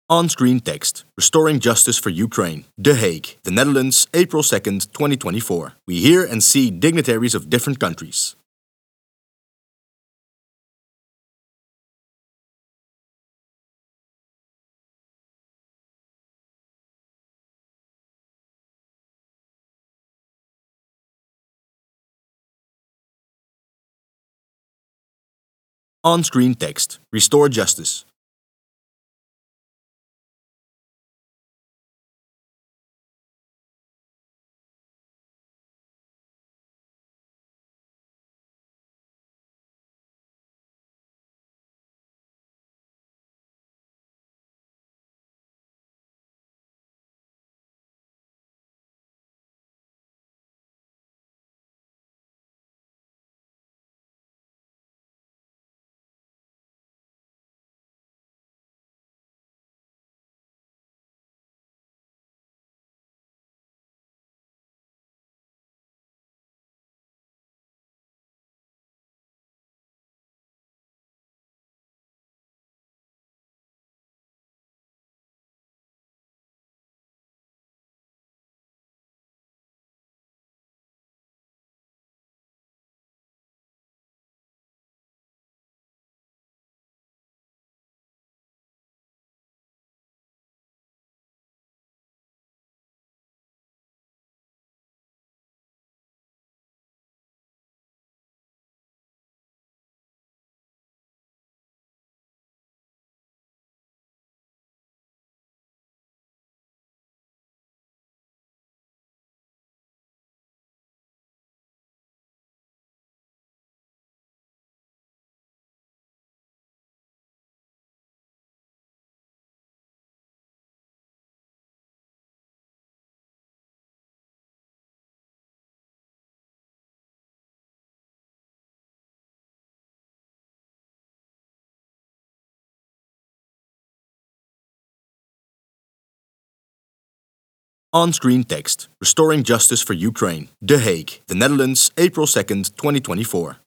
On-screen text. Restoring Justice for Ukraine. The Hague, the Netherlands, April 2nd, 2024. We hear and see dignitaries of different countries. On-screen text. Restore justice. On-screen text. Restoring Justice for Ukraine. The Hague, the Netherlands, April 2nd, 2024.